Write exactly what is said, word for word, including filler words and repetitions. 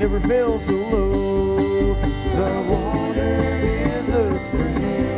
never felt so low. So I wandered in the spring.